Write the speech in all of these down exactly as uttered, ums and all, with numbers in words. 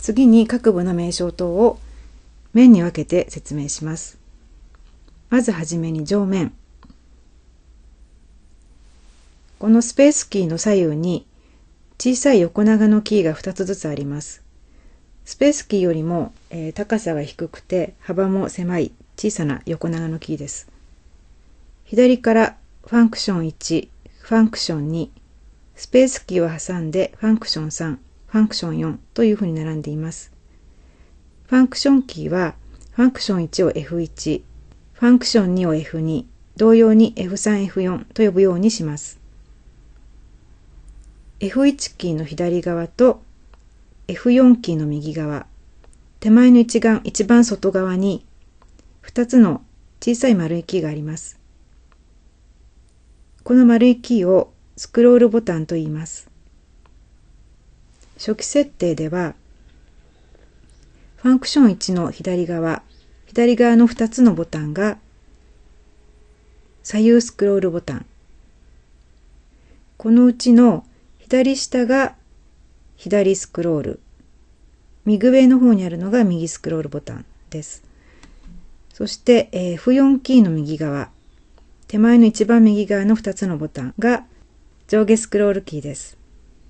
次に各部の名称等を面に分けて説明します。まずはじめに上面。このスペースキーの左右に小さい横長のキーがふたつずつあります。スペースキーよりも、えー、高さが低くて幅も狭い小さな横長のキーです。左からファンクションいち、ファンクションに、スペースキーを挟んでファンクションさん、ファンクションよんというふうに並んでいます。ファンクションキーはファンクションいちを エフいち、ファンクションにを エフに、同様に エフさん、エフよん と呼ぶようにします。エフいち キーの左側と エフよん キーの右側、手前の一眼、一番外側にふたつの小さい丸いキーがあります。この丸いキーをスクロールボタンと言います。初期設定では、ファンクションいちの左側、左側のふたつのボタンが左右スクロールボタン。このうちの左下が左スクロール。右上の方にあるのが右スクロールボタンです。そして エフよん キーの右側、手前の一番右側のふたつのボタンが上下スクロールキーです。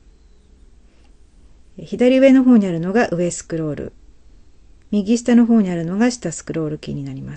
左上の方にあるのが上スクロール。右下の方にあるのが下スクロールキーになります。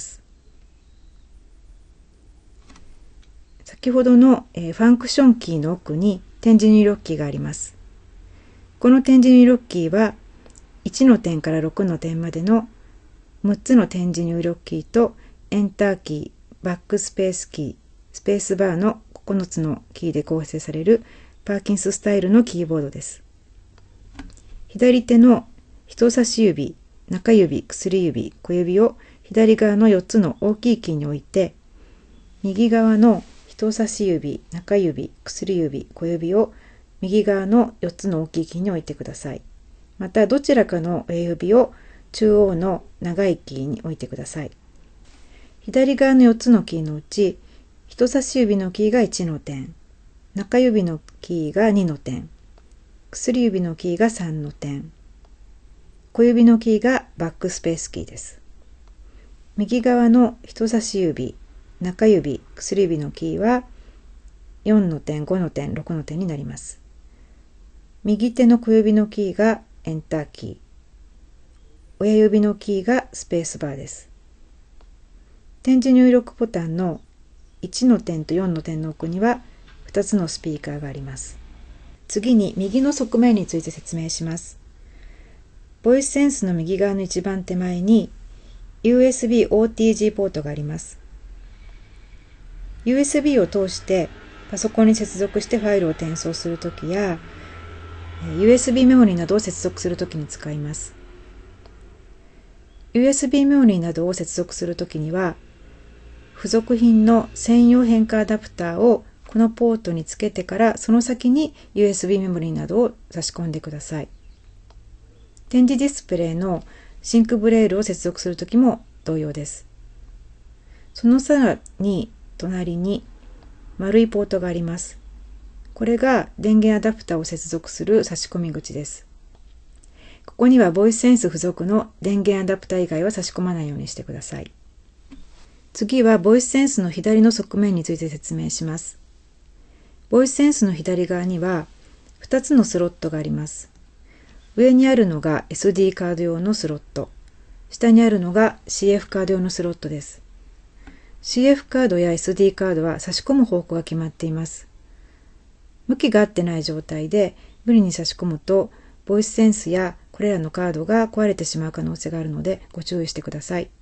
先ほどのファンクションキーの奥に点字入力キーがあります。この点字入力キーはいちの点からろくの点までのむっつの点字入力キーとエンターキー、バックスペースキー、スペースバーのここのつのキーで構成されるパーキンススタイルのキーボードです。左手の人差し指、中指、薬指、小指を左側のよっつの大きいキーに置いて、右側の人差し指、中指、薬指、小指を右側のよっつの大きいキーに置いてください。また、どちらかの親指を中央の長いキーに置いてください。左側のよっつのキーのうち、人差し指のキーがいちの点、中指のキーがにの点、薬指のキーがさんの点、小指のキーがバックスペースキーです。右側の人差し指、中指、薬指のキーはよんの点、ごの点、ろくの点になります。右手の小指のキーがエンターキー、親指のキーがスペースバーです。点字入力ボタンのいちの点とよんの点の奥にはふたつのスピーカーがあります。次に右の側面について説明します。ボイスセンスの右側の一番手前に ユーエスビー オーティージー ポートがあります。ユーエスビー を通してパソコンに接続してファイルを転送するときや ユーエスビー メモリーなどを接続するときに使います。ユーエスビー メモリーなどを接続するときには、付属品の専用変換アダプターをこのポートにつけてからその先に ユーエスビー メモリーなどを差し込んでください。点字ディスプレイのシンクブレールを接続するときも同様です。そのさらに隣に丸いポートがあります。これが電源アダプターを接続する差し込み口です。ここにはボイスセンス付属の電源アダプター以外は差し込まないようにしてください。次はボイスセンスの左の側面について説明します。ボイスセンスの左側にはふたつのスロットがあります。上にあるのが エスディー カード用のスロット、下にあるのが シーエフ カード用のスロットです。シーエフ カードや エスディー カードは差し込む方向が決まっています。向きが合ってない状態で無理に差し込むと、ボイスセンスやこれらのカードが壊れてしまう可能性があるのでご注意してください。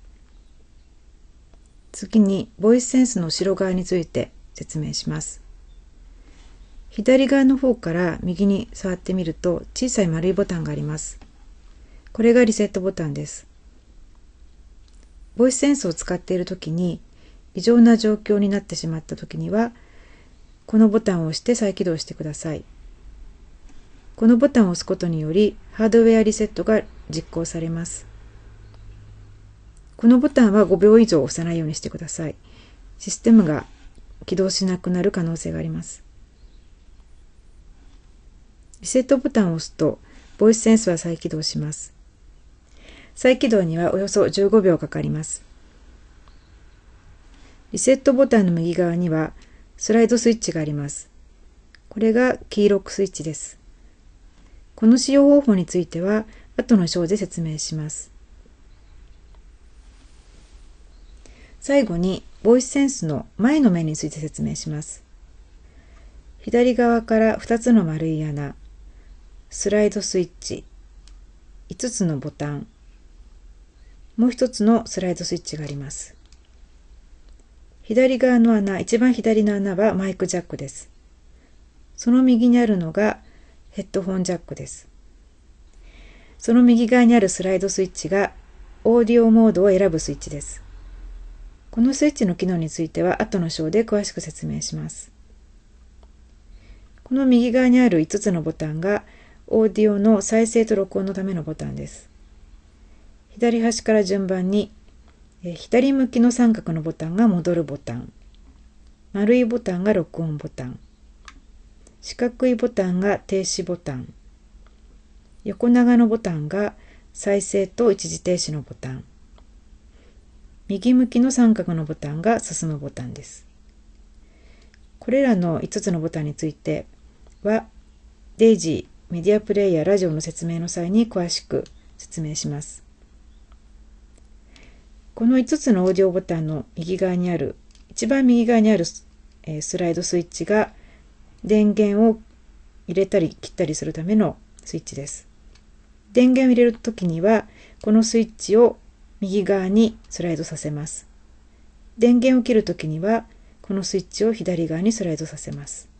次に、ボイスセンスの後ろ側について説明します。左側の方から右に触ってみると小さい丸いボタンがあります。これがリセットボタンです。ボイスセンスを使っているときに異常な状況になってしまったときには、このボタンを押して再起動してください。このボタンを押すことによりハードウェアリセットが実行されます。このボタンはごびょう以上押さないようにしてください。システムが起動しなくなる可能性があります。リセットボタンを押すとボイスセンスは再起動します。 再起動にはおよそじゅうごびょうかかります。リセットボタンの右側にはスライドスイッチがあります。これがキーロックスイッチです。この使用方法については後の章で説明します。最後にボイスセンスの前の面について説明します。左側からふたつの丸い穴、スライドスイッチ、いつつのボタン、もう一つのスライドスイッチがあります。左側の穴、一番左の穴はマイクジャックです。その右にあるのがヘッドホンジャックです。その右側にあるスライドスイッチがオーディオモードを選ぶスイッチです。このスイッチの機能については後の章で詳しく説明します。この右側にあるいつつのボタンがオーディオの再生と録音のためのボタンです。左端から順番に左向きの三角のボタンが戻るボタン、丸いボタンが録音ボタン、四角いボタンが停止ボタン、横長のボタンが再生と一時停止のボタン、右向きの三角のボタンが進むボタンです。これらのいつつのボタンについては、デイジー、メディアプレイヤー、ラジオの説明の際に詳しく説明します。このいつつのオーディオボタンの右側にある、一番右側にあるスライドスイッチが電源を入れたり切ったりするためのスイッチです。電源を入れるときには、このスイッチを右側にスライドさせます。電源を切るときには、このスイッチを左側にスライドさせます。